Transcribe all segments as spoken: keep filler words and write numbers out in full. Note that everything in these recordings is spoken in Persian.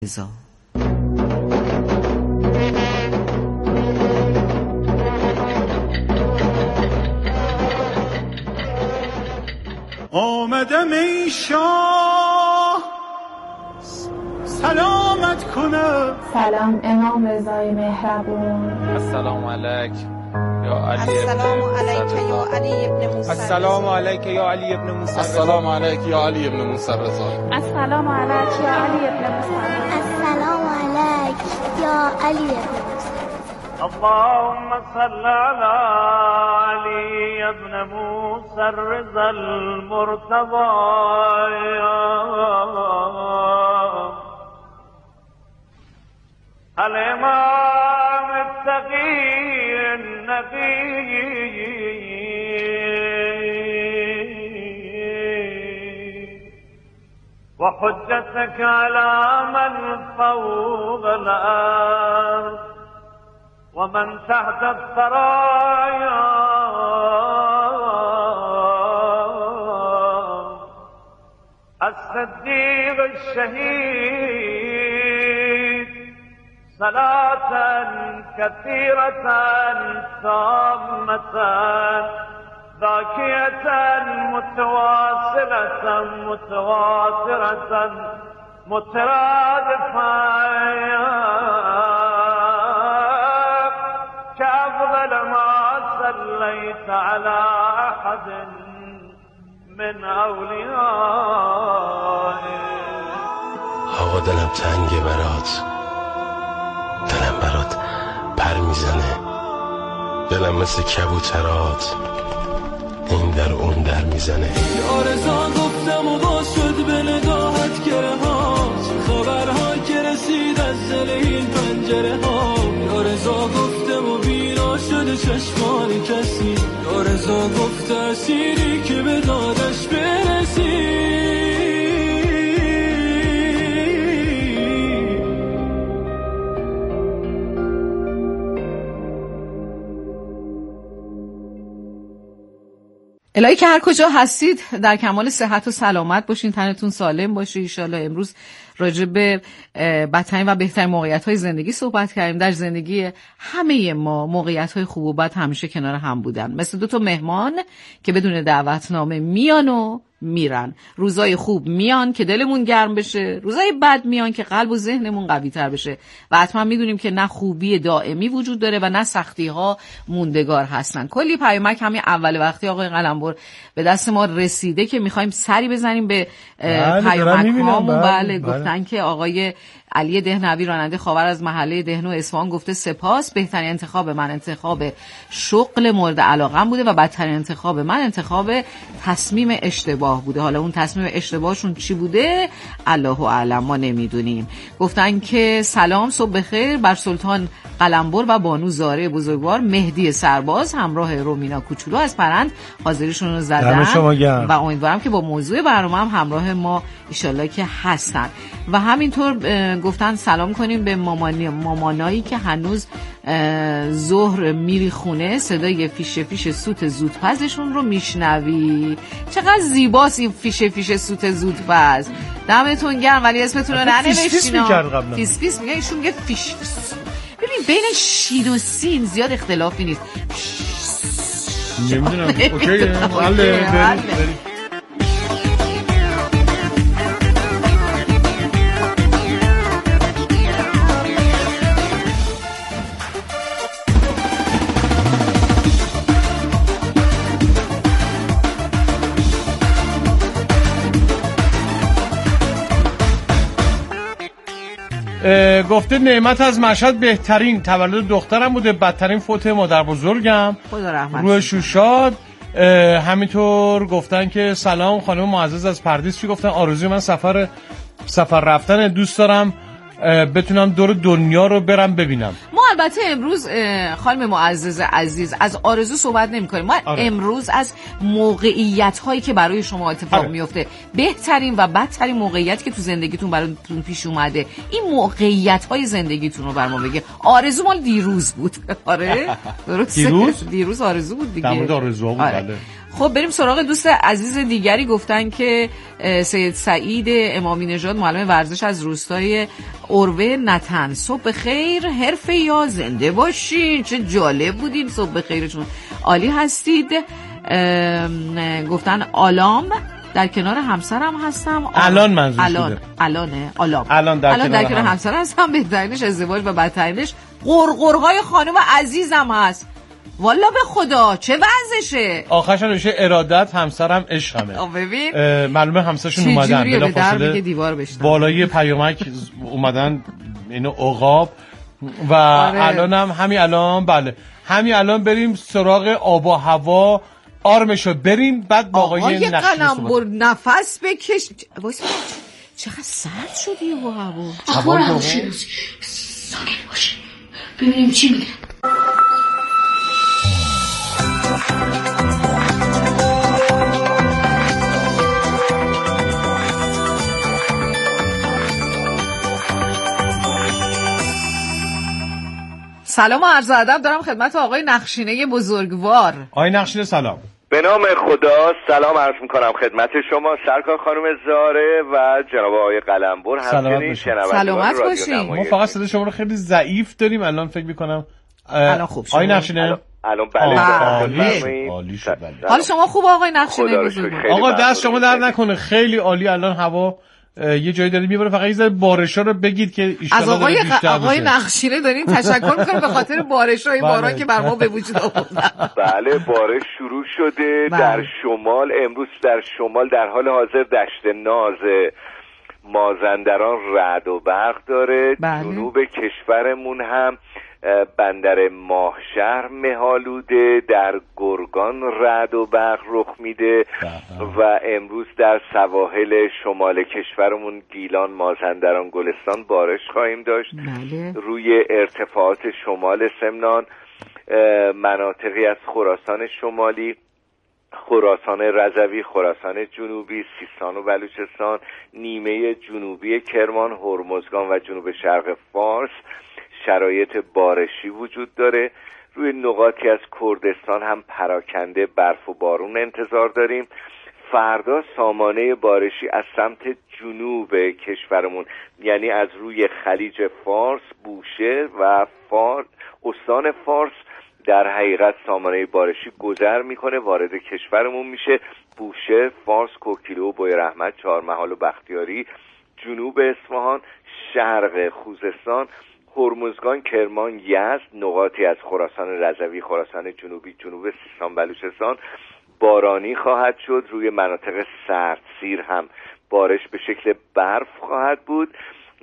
رضا. آمدم ای شاه سلامت کنم. سلام امام رضای مهربون. السلام علیک یا علی السلام علیک یا علی ابن موسی. السلام علیک یا علی ابن موسی. السلام علیک یا علی ابن موسی رضا. السلام علیک یا علی ابن موسی. السلام علیک یا علی ابن موسی. اللهم صل على علي ابن موسى الرضا المرتضى الإمام التقي النبي وحجتك على من فوق الأرض ومن تحت الثرايا الصديق الشهيد صلاة كثيرة تامة ذاكية متواصلة متواترة مترادفة كأفضل ما صليت على أحد من أوليائه. آقا دلم تنگه برات، دلم برات پر میزنه، دلم مثل کبوترات این در اون در میزنه. آرزا گفتم و باز شد به نگاهت گره ها، چه خبرها که رسید از دل این پنجره ها. آرزا گفتم و بینا شده چشمان کسی، آرزا گفت اسیری که به دادش برسی. الهی که هر کجا هستید در کمال صحت و سلامت باشین، تنتون سالم باشه. انشالله. امروز راجع به بدترین و بهترین موقعیت‌های زندگی صحبت کردیم. در زندگی همه ما موقعیت‌های خوب و بد همیشه کنار هم بودن، مثل دو تا مهمان که بدون دعوتنامه میان و میرن. روزای خوب میان که دلمون گرم بشه، روزای بد میان که قلب و ذهنمون قوی تر بشه. و حتما میدونیم که نه خوبی دائمی وجود داره و نه سختی ها موندگار هستن. کلی پیامک همین اول وقتی آقای قلمبر به دست ما رسیده که میخوایم سری بزنیم به پیامک هامون. بله گفتن که آقای علی دهنوی راننده خاور از محله دهنو اصفهان گفته سپاس، بهترین انتخاب من انتخاب شغل مورد علاقم بوده و بدترین انتخاب من انتخاب تصمیم اشتباه بوده. حالا اون تصمیم اشتباهشون چی بوده الله اعلم، ما نمیدونیم. گفتن که سلام صبح بخیر بر سلطان قلمبر و بانو زاره بزرگوار، مهدی سرباز همراه رومینا کوچولو از پرند حاضریشون رو زدن و امیدوارم که با موضوع برنامه هم همراه ما ایشالله که هستن. و همینطور گفتن سلام کنیم به مامانی مامانایی که هنوز ظهر میری خونه صدای فیش فیش سوت زودپزشون رو میشنوی. چقدر زیباست این فیش فیش سوت زودپز. دمتون گرم. ولی اسمتون رو ننوشتین. فیس فیس میگن، ایشون میگه فیش فیس. ببین بین شین و سین زیاد اختلافی نیست. نمیدونم. اوکی حله بریم. گفته نعمت از مشهد بهترین تولد دخترم بوده، بدترین فوت مادر بزرگم. خدا رحمت روح شوشاد. همینطور گفتن که سلام خانم معزز از پردیس. چی گفتن؟ آرزوی من سفر سفر رفتن، دوست دارم بتونم دور دنیا رو برم ببینم. ما البته امروز خانم معزز عزیز از آرزو صحبت نمی کنیم. ما آره. امروز از موقعیت هایی که برای شما اتفاق آره. میفته، بهترین و بدترین موقعیت که تو زندگیتون براتون پیش اومده، این موقعیت های زندگیتون رو برام بگه. آرزو مال دیروز بود. آره درسته. دیروز دیروز آرزو بود دیگه. در مورد آرزو بود. آره. بله. خب بریم سراغ دوست عزیز دیگری. گفتن که سید سعید امامی نژاد معلم ورزش از روستای اروه نتن. صبح خیر حرفه یا زنده باشین. چه جالب بودین، صبح خیرشون عالی هستید. گفتن آلام در کنار همسرم هستم. الان منظور الان شده. الانه آلام الان در الان کنار, در کنار همسرم هستم. بهترینش ازدواج و بدترینش قرقرهای خانم عزیزم هست. والا به خدا چه وضعشه. آخرش نوشته ارادت همسرم عشقمه. ببین معلومه همسرشون اومدن بلا فاصله دیوار بشتن بالای پیامک اومدن اینو عقاب و آره. الان هم همین الان بله همین الان بریم سراغ آب و هوا. آرمشو بریم بعد با آقای آقای نقشی قلمبر نفس بکش. وایسا چقدر سرد شدی و هوا. آقا همشیرازی ساکت باشه ببینیم چی میگه. سلام و عرض ادب دارم خدمت آقای نخشینه بزرگوار. آقای نخشینه سلام. به نام خدا سلام عرض میکنم خدمت شما سرکار خانم زاره و جناب آقای قلمبر. همچنین سلامت باشین. ما فقط صدای شما رو خیلی ضعیف داریم الان فکر میکنم. الان خوب شد. آقای نخشینه الان بله عالی شد. حال شما خوب آقای نخشینه بزرگوار؟ آقا دست شما در نکنه خیلی عالی. الان هوا یه جایی داره میبره، فقط یه ذره بارشا رو بگید که از آقای ق... آقای نخشینه دارین تشکر می‌کنم به خاطر بارشای باران که بر ما به وجود آوردن. بله بارش شروع شده بله. در شمال امروز در شمال در حال حاضر دشت ناز مازندران رعد و برق داره. بله. جنوب کشورمون هم بندر ماهشهر مه‌آلوده، در گرگان رعد و برق رخ میده و امروز در سواحل شمال کشورمون گیلان، مازندران، گلستان بارش خواهیم داشت. بله. روی ارتفاعات شمال سمنان مناطقی از خراسان شمالی، خراسان رضوی، خراسان جنوبی، سیستان و بلوچستان، نیمه جنوبی کرمان، هرمزگان و جنوب شرق فارس شرایط بارشی وجود داره. روی نقاطی از کردستان هم پراکنده برف و بارون انتظار داریم. فردا سامانه بارشی از سمت جنوب کشورمون یعنی از روی خلیج فارس، بوشهر و فارس، استان فارس در حقیقت سامانه بارشی گذر میکنه وارد کشورمون میشه. بوشهر، فارس، کوکیلو و بویرحمت، چهارمحال و بختیاری، جنوب اصفهان، شرق خوزستان، هرمزگان، کرمان، یزد، نقاطی از خراسان رضوی، خراسان جنوبی، جنوب سیستان بلوچستان بارانی خواهد شد. روی مناطق سردسیر هم بارش به شکل برف خواهد بود.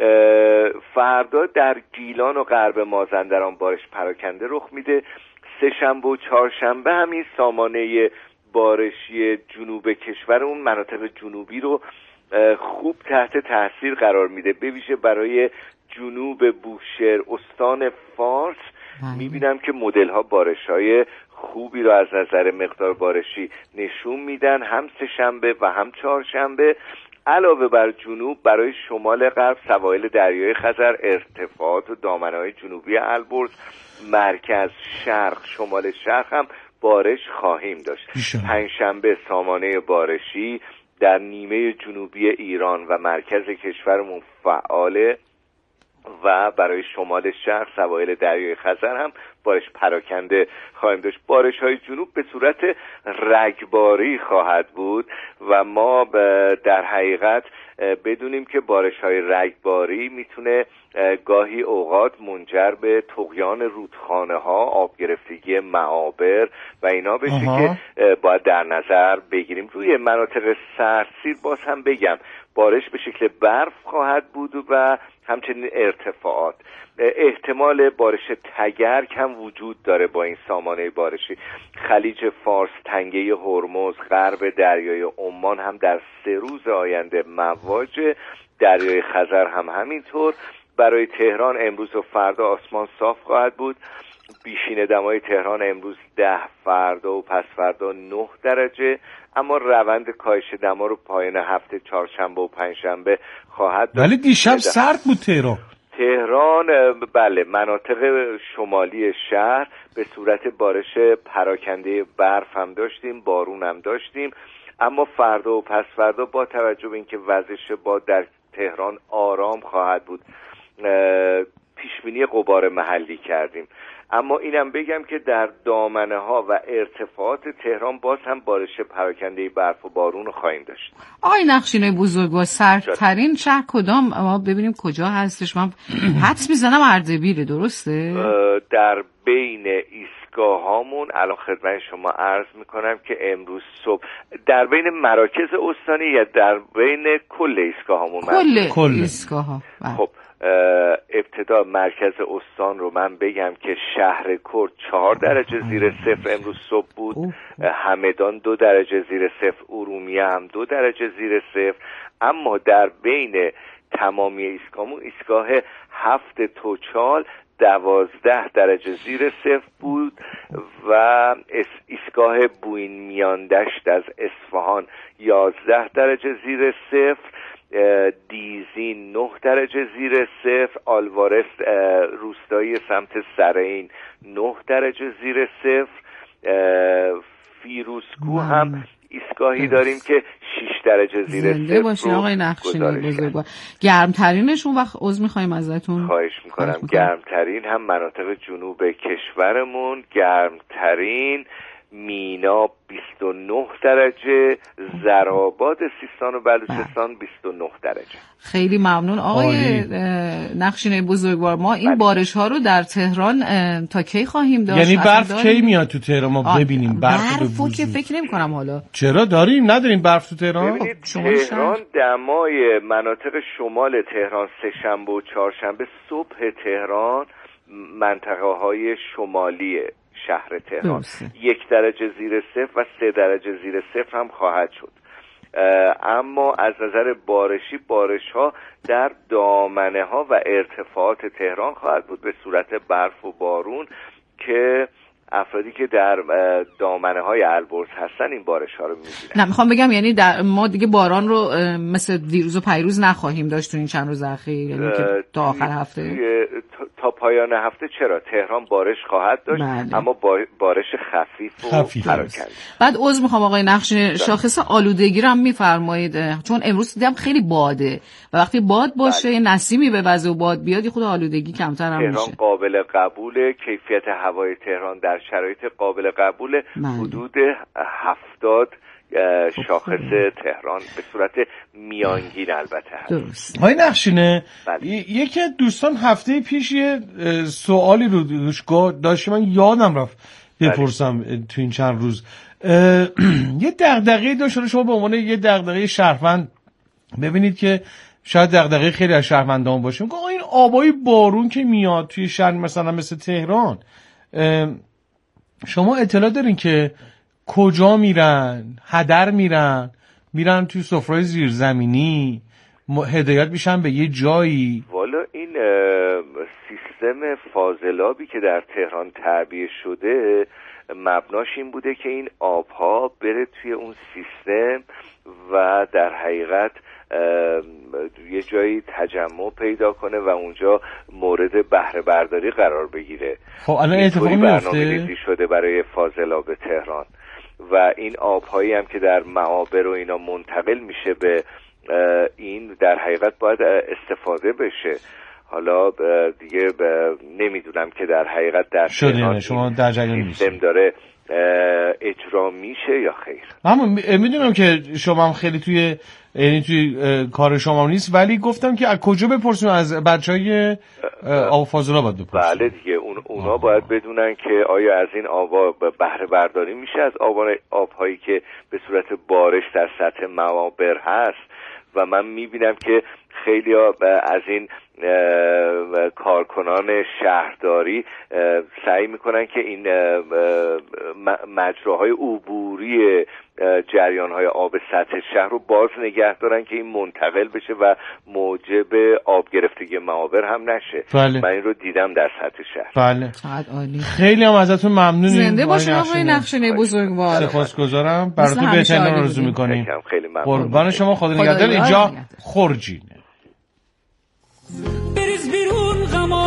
فردا در گیلان و غرب مازندران بارش پراکنده رخ میده. سه شنبه و چهارشنبه هم این سامانه بارشی جنوب کشورمون مناطق جنوبی رو خوب تحت تاثیر قرار میده، به ویژه برای جنوب بوشهر، استان فارس میبینم که مدل ها بارش های خوبی رو از نظر مقدار بارشی نشون میدن، هم سه شنبه و هم چهار شنبه. علاوه بر جنوب برای شمال غرب، سواحل دریای خزر، ارتفاعات و دامنه‌های جنوبی البرز، مرکز، شرق، شمال شرق هم بارش خواهیم داشت. پنجشنبه سامانه بارشی در نیمه جنوبی ایران و مرکز کشورمون فعاله و برای شمال شرق، سواحل دریای خزر هم بارش پراکنده خواهیم داشت. بارش های جنوب به صورت رگباری خواهد بود و ما در حقیقت بدونیم که بارش های رگباری میتونه گاهی اوقات منجر به طغیان رودخانه ها، آب گرفتگی معابر و اینا بشه که باید در نظر بگیریم. روی مناطق سردسیر باز هم بگم بارش به شکل برف خواهد بود و همچنین ارتفاعات. احتمال بارش تگرگ هم وجود داره با این سامانه بارشی. خلیج فارس، تنگه هرمز، غرب دریای عمان هم در سه روز آینده مواجه، دریای خزر هم همینطور. برای تهران امروز و فردا آسمان صاف خواهد بود. بیشین دمای تهران امروز ده، فردا و پس فردا نه درجه، اما روند کاهش دما رو پایان هفته چهارشنبه و پنجشنبه خواهد داشت. ولی دیشب سرد بود تهران. تهران تهران بله مناطق شمالی شهر به صورت بارش پراکنده برف هم داشتیم، بارون هم داشتیم، اما فردا و پس فردا با توجه به اینکه وضعش باد در تهران آرام خواهد بود پیشبینی غبار محلی کردیم. اما اینم بگم که در دامنه ها و ارتفاعات تهران باز هم بارش پراکنده برف و بارون رو خواهیم داشت. آقای نقشینای بزرگوار، سردترین شهر کدام؟ ما ببینیم کجا هستش. من حدس میزنم اردبیله، درسته؟ در بین ایستگاه هامون الان خدمت شما عرض میکنم که امروز صبح در بین مراکز استانی یا در بین کل ایستگاه هامون؟ کل ایستگاه ها. خب ابتدا مرکز استان رو من بگم که شهر کرد چهار درجه زیر صفر امروز صبح بود، همدان دو درجه زیر صفر، ارومیه هم دو درجه زیر صفر. اما در بین تمامی ایستگاهمون ایستگاه هفت توچال دوازده درجه زیر صفر بود و ایستگاه بوین میاندشت از اصفهان یازده درجه زیر صفر، دیزین نه درجه زیر صفر، آلوارس روستایی سمت سرین نه درجه زیر صفر، فیروزکو هم ایستگاهی داریم که شش درجه زیر صفر. زنده باشین آقای نقشینی بزرگوار. گرمترینشون وقت عذر میخوایم ازتون. خواهش میکنم. گرمترین هم مناطق جنوب کشورمون، گرمترین مینا بیست و نه درجه، زرآباد سیستان و بلوچستان بیست و نه درجه. خیلی ممنون آقای نقشینی بزرگوار. ما این بارش ها رو در تهران تا کی خواهیم داشت؟ یعنی برف کی میاد تو تهران ما ببینیم؟ برف برفو که فکر نمی کنم حالا. چرا داریم نداریم برف تو تهران؟ ببینید تهران دمای مناطق شمال تهران سه شنبه و چهارشنبه صبح تهران منطقه های شمالی شهر تهران درسته. یک درجه زیر صفر و سه درجه زیر صفر هم خواهد شد. اما از نظر بارشی بارش ها در دامنه ها و ارتفاعات تهران خواهد بود به صورت برف و بارون که افرادی که در دامنه های البرز هستن این بارش ها رو می‌بینن. نه میخوام بگم یعنی در ما دیگه باران رو مثل دیروز و پیروز نخواهیم داشت تو این چند روز اخیر، یعنی که تا آخر هفته تا پایان هفته چرا تهران بارش خواهد داشت بله. اما بارش خفیف و پراکنده. بعد عذر میخوام آقای نقشین، شاخص آلودگی رو هم میفرمایید چون امروز دیدم خیلی باده و وقتی باد باشه بله. نسیمی به وضع و باد بیاد خود آلودگی کمتر هم تهران میشه. تهران قابل قبوله، کیفیت هوای تهران در شرایط قابل قبول، حدود هفتاد شاخص تهران به صورت میانگین البته هست. درست. های نقشینه بله. یکی از دوستان هفته پیش یه سوالی رو داشت من یادم رفت بپرسم بله. تو این چند روز یه دغدغه‌ای داشت، شما به عنوان یه دغدغه شهروند ببینید که شاید دغدغه خیلی از شهروندان باشه، میگه این آبای بارون که میاد توی شهر مثلا مثل تهران شما اطلاع دارین که کجا میرن؟ هدر میرن؟ میرن توی سفره‌های زیرزمینی؟ هدایت میشن به یه جایی؟ والا این سیستم فاضلابی که در تهران تعبیه شده مبناش این بوده که این آبها بره توی اون سیستم و در حقیقت یه جایی تجمع پیدا کنه و اونجا مورد بهره برداری قرار بگیره. خب الان اتفاقی میفته؟ برنامه‌ریزی شده برای فاضلاب تهران و این آبهایی هم که در معابر و اینا منتقل میشه به این در حقیقت باید استفاده بشه. حالا دیگه نمیدونم که در حقیقت در تهران شما در جریان سیستم داره اجرا میشه یا خیر. اما میدونم که شما هم خیلی توی یعنی توی کار شما نیست، ولی گفتم که از کجا بپرسیم؟ از بچهای آب فاضلاب باید بپرسیم. بله دیگه اون اونا آه. باید بدونن که آیا از این آبا بهره برداری میشه از آبان آبهایی که به صورت بارش در سطح معابر هست و من میبینم که خیلی از این کارکنان شهرداری سعی میکنن که این مجراهای عبوری جریانهای آب سطح شهر رو باز نگه دارن که این منتقل بشه و موجب آب گرفتگی معابر هم نشه. بله. من این رو دیدم در سطح شهر. بله. عالی. خیلی هم ازتون ممنونیم. زنده باشین آقای نقشینی بزرگوار. سپاسگزارم. براتون بهترین آرزو میکنیم. خیلی ممنون. قربان شما، خدا نگهدار. اینجا خرجینه. بریز بیرون غم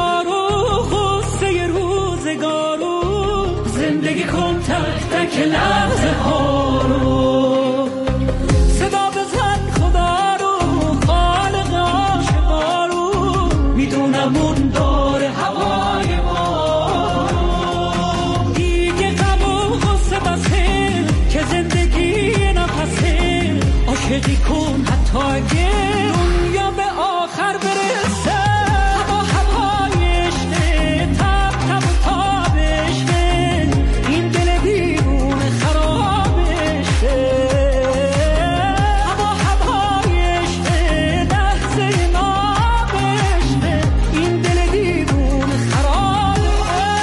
لحظه ها رو صدا بزن خدا رو خالق عاشقا رو میدونم اون داره هوای ما دیگه غم و غصه بسه که زندگی نفسه عاشقی کن حتی اگه دنیا به آخر برسه هوا هوای عشقه تب تب و تابشه این دل بیرون خرابشه هوا هوای عشقه لحظه نابشه این دل بیرون خرابشه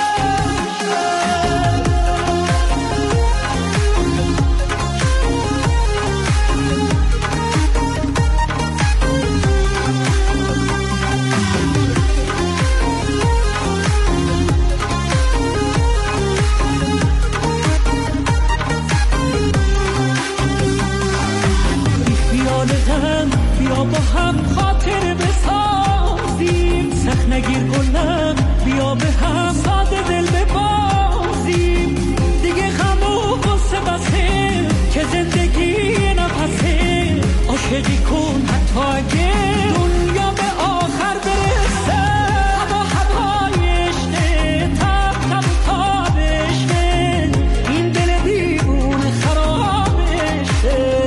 بیا با هم خاطر بسازیم سخت نگیر گلم بیا به هم ساده دل ببازیم دیگه غم و غصه بسه که زندگی نفسه عاشقی کن حتی اگه دنیا به آخر برسه هوا هوای عشقه تب تب و تابشه این دل بیرون خرابشه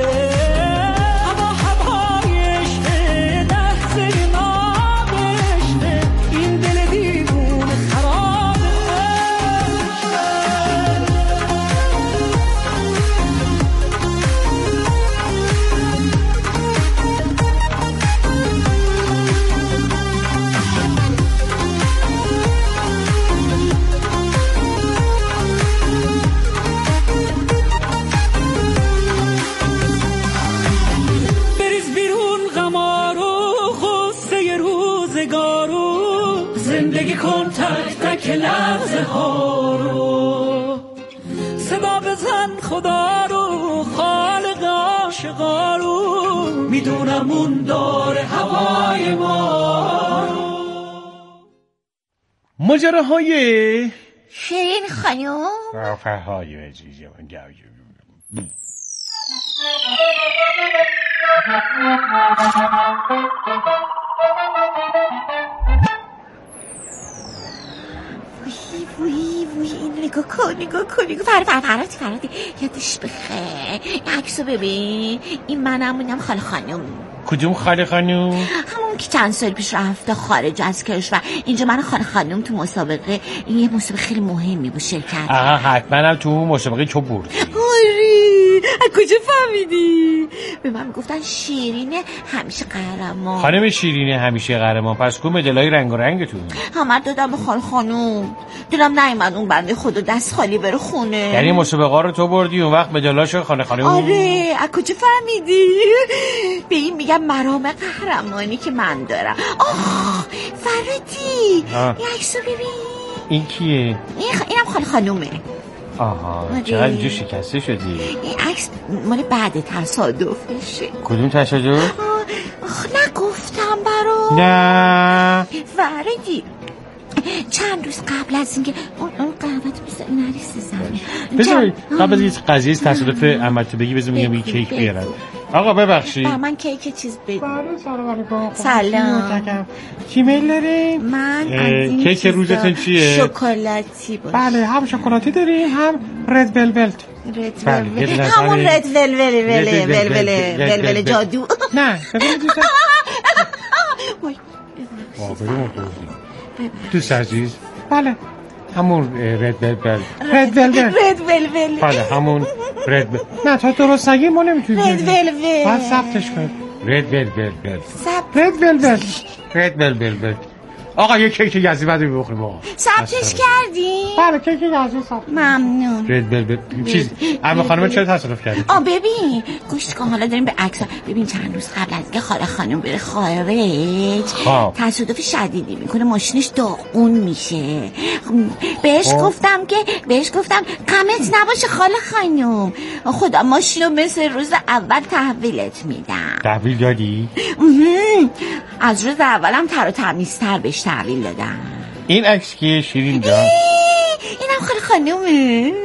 کن تک تک لحظه ها رو صدا بزن خدا رو خالق عاشقا رو میدونم اون داره هوای ما رو ماجراهای شیرین خانم رفاهای عزیزم وی وی وی این نگاه کن نگاه کن نگاه فر فر فراتی فراتی یادش بخیر این عکسو ببین این منمونم خاله خانم کدوم خاله خانم؟ همون که چند سال پیش رفته خارج از کشور اینجا من خاله خانم تو مسابقه این یه مسابقه خیلی مهمی بود شرکت آها حتما هم تو مسابقه تو بردی آری از کجا فهمیدی؟ به من گفتن شیرینه همیشه قهرمان خانم شیرینه همیشه قهرمان پس کو مدالای رنگ و رنگتون همه دادم به خاله خانم دلم نیومد اون بنده خدا دست خالی بره خونه یعنی مسابقه رو تو بردی اون وقت مدالاشو خاله خانم آره از کجا فهمیدی؟ به این میگم مرام قهرمانی که من دارم آه فرادی این عکسو ببین این کیه؟ این خ... اینم خاله خانومه آها چقدر اینجا شکسته شدی این عکس مال بعد تصادفشه کدوم تصادف؟ آخ نگفتم برات نه فرادی چند روز قبل از اینکه اون اون قهوه‌تو بذار نریسه زمین بذار قبل از این قضیه تصادف عملتو بگی بذار میگم این کیک بیارن آقا ببخشید من کیک چیز بده سلام علیکم سلام چی میل داری؟ من از این کیک روزتون چیه؟ شکلاتی باشه بله هم شکلاتی داریم هم رد ولولت رد ولولت همون رد ولول ولول ولول جادو نه دوست عزیز بله همون رد ولول رد ولول رد ولول بله همون رد ولول نه تا درست نگی ما نمیتونیم رد ولول باید ثبتش کنیم رد ولول رد ولول رد ولول آقا یه کیک یزدی بعد بخوریم آقا ثبتش کردی؟ بله کیک یزدی ثبت ممنون رد ولول چیز عمو خانم چرا تصادف کردی؟ آ ببین گوش کن حالا داریم به عکس ببین چند روز قبل از اینکه خاله خانم بره خارج تصادف شدیدی میکنه ماشینش داغون میشه بهش گفتم که بهش گفتم غمت نباشه خاله خانم خدا ماشینو مثل روز اول تحویلت میدم تحویل دادی؟ از روز اولم تر و تمیزتر بهش تحویل دادم این عکس که شیرین جان اینم خاله خانومه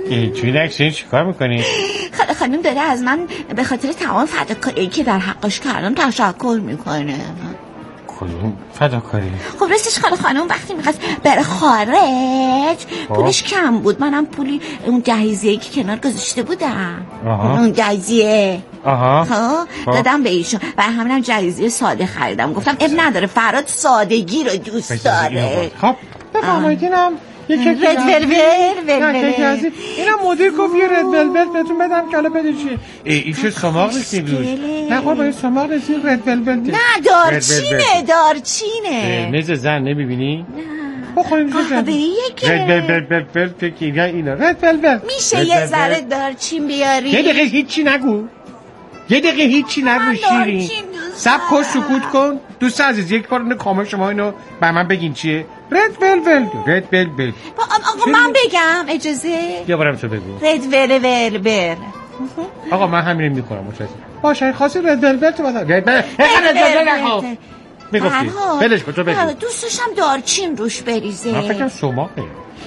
توی نکسین چی کار میکنی؟ خاله خانم داره از من به خاطر تمام فداکاری که در حقش کردم تشکر میکنه. کدوم فداکاری؟ خب راستش خاله خانم وقتی میخواست بره خارج پولش کم بود، منم پولی اون جهیزیه‌ای که کنار گذاشته بودم اون جهیزیه آها دادم به ایشون و همینم جهیزیه ساده خریدم. گفتم اب نداره فراد سادگی رو دوست داره. خب بفرمایید اینم یکی رد ولول ولول اینم مدیر گفت یه رد ولول بهتون بدم که حالا بده چی؟ این چه سماق نیستین روش؟ نه خب این سماق نیستین رد ولول نه دارچینه دارچینه میز زن نمیبینی؟ نه بخوریم چه زن؟ رد ولول ولول فکر اینا رد ولول میشه یه ذره دارچین بیاری؟ یه دقیقه هیچی نگو یه دقیقه هیچی نگو شیرین سب کن سکوت کن. دوست عزیز یک بار اینو کامل شما اینو به من بگین چیه؟ رد ولول رد ولول آقا من بگم اجازه؟ یا بارم تو بگو. رد ولول بر آقا من همین میکنم متوجه باشه خاصی رد ولول تو بذار رد ولول میگفتی بلش کن تو بگو. دوست داشتم دارچین روش بریزه. من فکرم سماقه.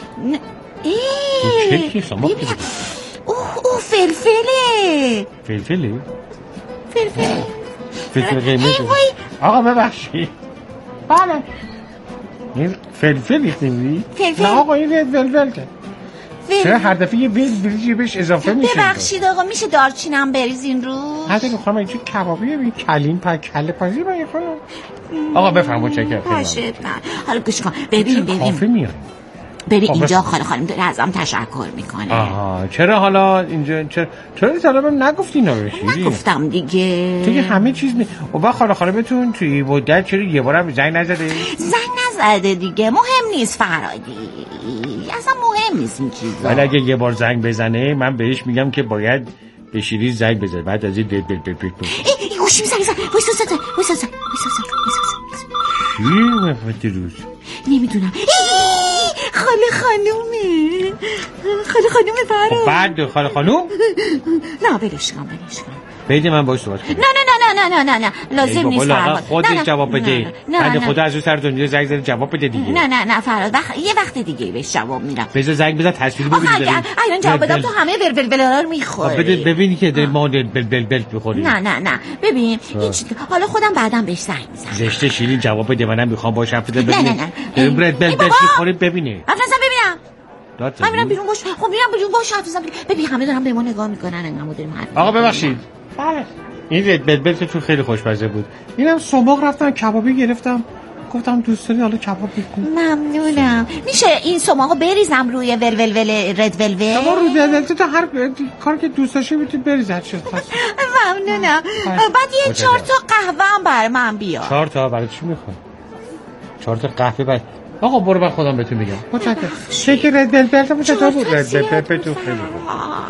ای چه کی سماق؟ اوه اوه فلفله. فلفله؟ فلفل فلفل قیمتی. آقا ببخشید. بله. این فلفل نیستی؟ فلفل. نه آقا این رد ولول که. چرا هر دفعه یه ول بریزی بهش اضافه میشه؟ ببخشید آقا میشه دارچینم بریزین رو؟ حتی میخوام اینجا کبابیه بی کلیم پر کله پازی من خودم. آقا بفرم متشکرم. باشه حالا گوش کن ببین ببین. کافی میاد. بری اینجا خاله خانم داره ازم تشکر میکنه. آها چرا حالا اینجا چرا چرا طلبم نگفتی اینا رو شیرین؟ نگفتم دیگه. تو که همه چیز می و بعد خاله خانمتون توی مدت چرا یه بارم زنگ نزده؟ زنگ نزده دیگه مهم نیست فرادی. اصلا مهم نیست این چیزا. ولی اگه یه بار زنگ بزنه من بهش میگم که باید به شیرین زنگ بزنه بعد از این دل بل بل بل. ای گوشی میزنی زن. وایسا زن. وایسا زن. وایسا زن. چی مفتی روز؟ نمیدونم. خاله خانومه خاله خانومه فراد. خب بعد خاله خانوم؟ نه بلش کن بلش کن. بیده من باش صحبت کنم. نه نه نه نه نه نه نه لازم نیست فراد. خودش جواب بده. بعد خدا از اون سر دنیا زنگ زده جواب بده دیگه. نه نه نه فراد وقت یه وقت دیگه بهش جواب میدم. بذار زنگ بزن تصویر ببین. آخه الان جواب بدم تو همه ول ول ول رو میخوری. بده ببینی که دل ما بل بل بل بخوری. نه نه نه ببین هیچ حالا خودم بعدم بهش زنگ میزنم. زشته شیرین جواب بده منم میخوام باش حرف بزنم. نه نه نه بل بل بل میخوری ببینه. اصلا ببینم. من میرم بیرون باش. خب میرم بیرون باش حرف بزنم. ببین همه دارن به ما نگاه میکنن انقدر داریم حرف. آقا ببخشید. بله. این رد بل بل تو خیلی خوشمزه بود. اینم سماق رفتم کبابی گرفتم. گفتم دوست داری حالا کباب بکن. ممنونم. میشه این سماقو بریزم روی ول ول ول رد ول ول؟ شما روی ول ول تو هر کار که دوست داشتی میتونی بریز هر چی خواست. ممنونم. بعد یه چهار تا قهوه هم برای من بیار. چهار تا برای چی میخوای؟ چهار تا قهوه بعد آقا برو من خودم بهتون میگم. متشکرم. شکر رد بل بل تو چطور بود؟ رد بل بل تو خیلی بود.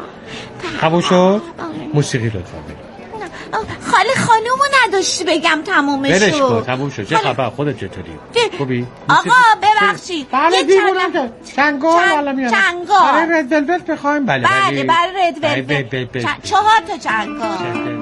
قبول شد؟ موسیقی لطفا بگو. خاله خانومو نداشتی بگم تمومش شد. برش کن تموم شد. چه خبر خودت چطوری؟ خوبی؟ آقا ببخشید. بله دیوونم که چنگال بالا میاد. چنگال. برای رد ولول بخوایم بله. بله برای رد ولول. چهار تا چنگال.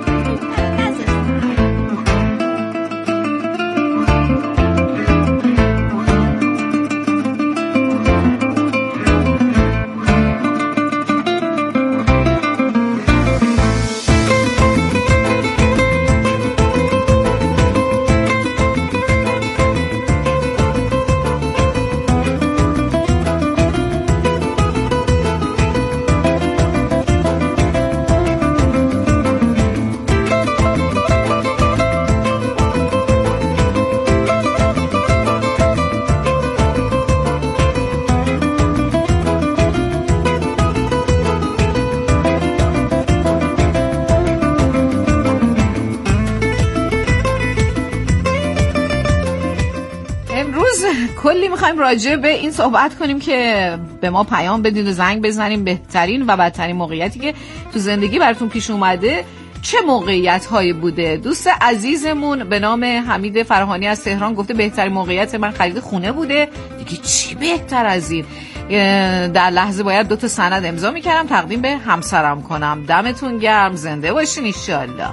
کلی میخوایم راجع به این صحبت کنیم که به ما پیام بدید و زنگ بزنیم بهترین و بدترین موقعیتی که تو زندگی براتون پیش اومده چه موقعیت هایی بوده. دوست عزیزمون به نام حمید فرهانی از تهران گفته بهترین موقعیت من خرید خونه بوده. دیگه چی بهتر از این؟ در لحظه باید دو تا سند امضا میکردم تقدیم به همسرم کنم. دمتون گرم. زنده باشین ان شاء الله.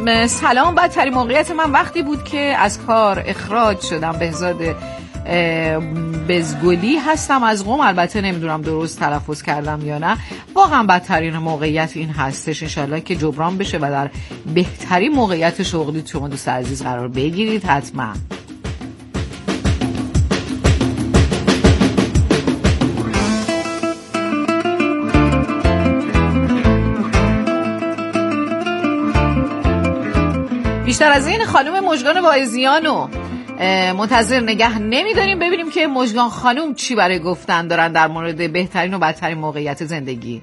سلام. بدترین موقعیت من وقتی بود که از کار اخراج شدم. بهزاد بزگلی هستم از قم. البته نمیدونم درست تلفظ کردم یا نه. واقعا بدترین موقعیت این هستش. انشالله که جبران بشه و در بهترین موقعیت شغلی شما دوست عزیز قرار بگیرید حتما. بیشتر از این خانم مژگان واعظیانو منتظر نگه نمیداریم ببینیم که مژگان خانم چی برای گفتن دارن در مورد بهترین و بدترین موقعیت زندگی.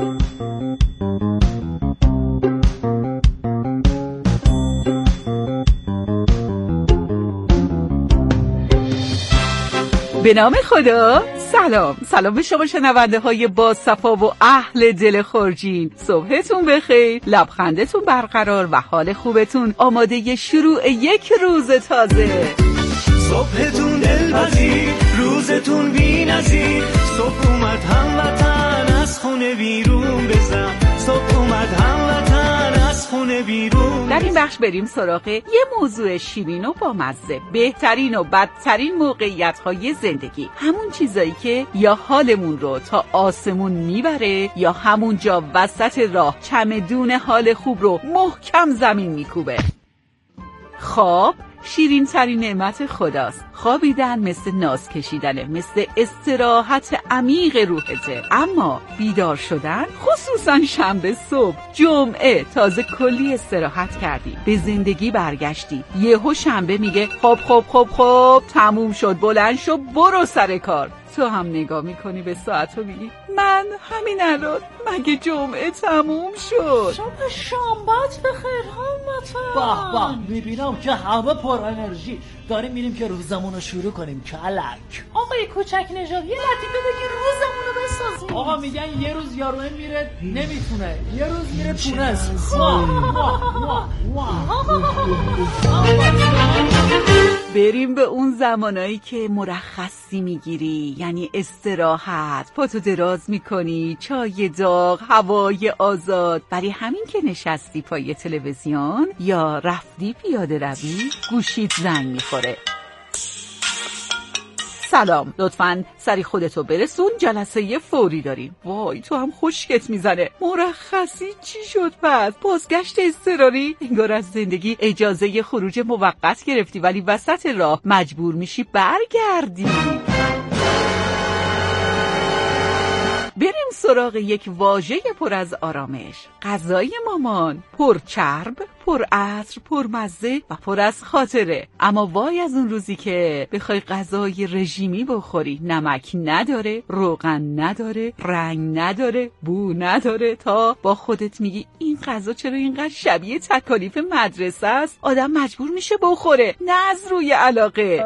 به نام خدا. سلام سلام به شما شنونده های با صفا و اهل دل خورجین. صبحتون بخیر، لبخندتون برقرار و حال خوبتون آماده شروع یک روز تازه. صبحتون دلپذیر، روزتون بی‌نظیر. صبح اومد هموطن از خونه بیرون بزن. صبح اومد هموطن از خونه بیرون. در این بخش بریم سراغ یه موضوع شیرین و بامزه. بهترین و بدترین موقعیت‌های زندگی. همون چیزایی که یا حالمون رو تا آسمون میبره یا همونجا وسط راه چمدون حال خوب رو محکم زمین میکوبه. خواب شیرین ترین نعمت خداست. خوابیدن مثل ناز کشیدنه، مثل استراحت عمیق روحته. اما بیدار شدن، خصوصا شنبه صبح، جمعه، تازه کلی استراحت کردی، به زندگی برگشتی، یهو شنبه میگه خب خب خب خب تموم شد، بلند شو برو سر کار. تو هم نگاه میکنی به ساعت و میگی من همین الان مگه جمعه تموم شد؟ شب شنبهت بخیر هموطن. باه باه میبینم که همه پر انرژی داریم میریم که روزمون رو شروع کنیم. کلک آقای کوچک نژاد یه لطیفه بگی روزمون رو بسازیم. آقا میگن یه روز یاروه میره نمیتونه، یه روز میره تونست. بریم به اون زمانایی که مرخصی میگیری، یعنی استراحت، پاتو دراز میکنی، چای داغ، هوای آزاد. برای همین که نشستی پای تلویزیون یا رفتی پیاده روی، گوشیت زنگ میخوره. سلام، لطفاً سری خودتو برسون، جلسه فوری داریم. وای تو هم خشکت میزنه. مرخصی چی شد پس؟ بازگشت اضطراری؟ انگار از زندگی اجازه خروج موقت گرفتی ولی وسط راه مجبور میشی برگردی. بریم سراغ یک واژه پر از آرامش. غذای مامان، پر چرب، پر عطر، پر مزه و پر از خاطره. اما وای از اون روزی که بخوای غذای رژیمی بخوری، نمک نداره، روغن نداره، رنگ نداره، بو نداره، تا با خودت میگی این غذا چرا اینقدر شبیه تکالیف مدرسه است؟ آدم مجبور میشه بخوره، نه از روی علاقه.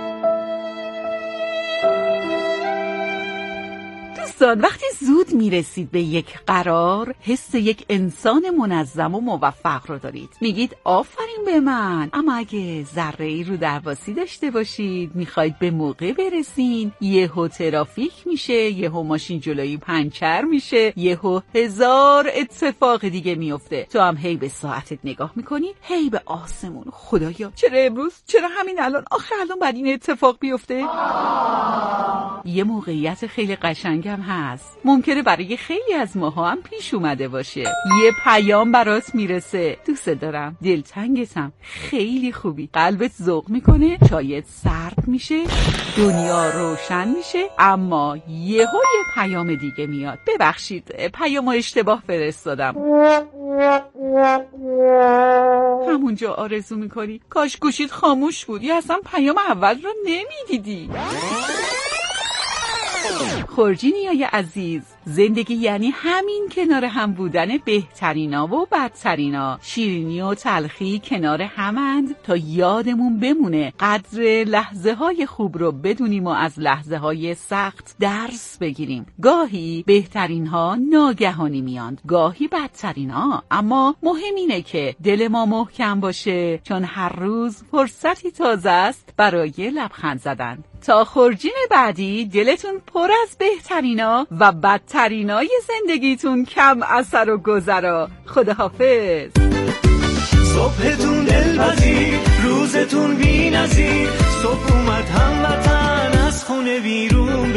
دوستان وقتی زود میرسید به یک قرار، حس یک انسان منظم و موفق رو دارید. میگید آفرین به من. اما اگه ذره‌ای رو درواسی داشته باشید، میخواید به موقع برسین، یهو ترافیک میشه، یهو ماشین جلویی پنچر میشه، یهو هزار اتفاق دیگه میفته. تو هم هی به ساعتت نگاه میکنی، هی به آسمون. خدایا چرا امروز؟ چرا همین الان؟ آخه الان بعد این اتفاق بیفته؟ یه موقعیت خیلی قشنگم هست، ممکنه برای خیلی از ماها هم پیش اومده باشه. یه پیام برات میرسه، دوست دارم، دلتنگتم، خیلی خوبی، قلبت ذوق میکنه، چایت سرد میشه، دنیا روشن میشه، اما یهو یه پیام دیگه میاد. ببخشید پیامو اشتباه فرستادم. همونجا آرزو میکنی کاش گوشیت خاموش بود یا اصلا پیام اول رو نمیدیدی. خورجینیای عزیز، زندگی یعنی همین کنار هم بودن بهترینا و بدترینا. شیرینی و تلخی کنار همند تا یادمون بمونه قدر لحظه های خوب رو بدونیم و از لحظه های سخت درس بگیریم. گاهی بهترین ها ناگهانی میاند، گاهی بدترین ها، اما مهم اینه که دل ما محکم باشه، چون هر روز فرصتی تازه است برای لبخند زدن. تا خورجین بعدی دلتون پر از بهترینا و بدترینای زندگیتون کم اثر و گذرا. خداحافظ. صبحتون دلپذیر، روزتون بی‌نظیر، صبح اومد هموطن از خونه بیرون